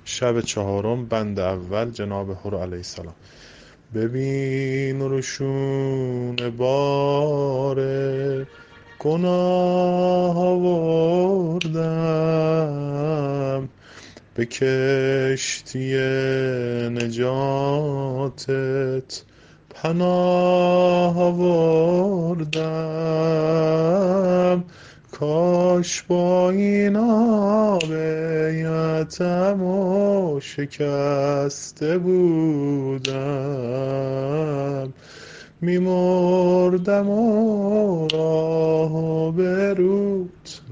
شب چهارم بند اول جناب هور علیه السلام. ببین روشون باره گناه آوردم، به کشتی نجاتت پناه آوردم. کاش با این آب یتم و شکسته بودم، میمردم و راه به رود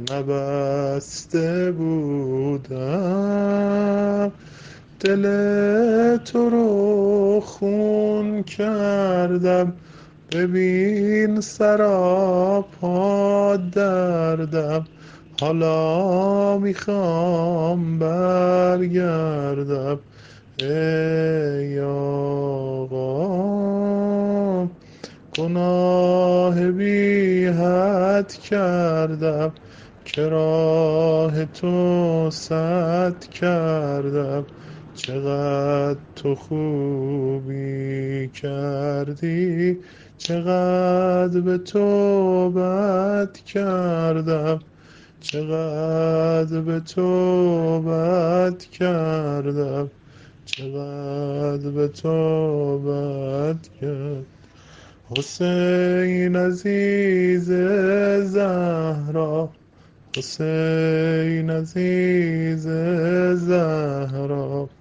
نبسته بودم. دل تو رو خون کردم، ببین سراپا دردم. حالا میخوام برگردم ای آقا. گناه بی حد کردم، که راه تو سد کردم. چقدر تو خوبی کردی، چقدر به تو بد کردم. چقدر به تو بد کردم، چقدر به تو بد کردم. حسین عزیز زهرا، حسین عزیز زهرا،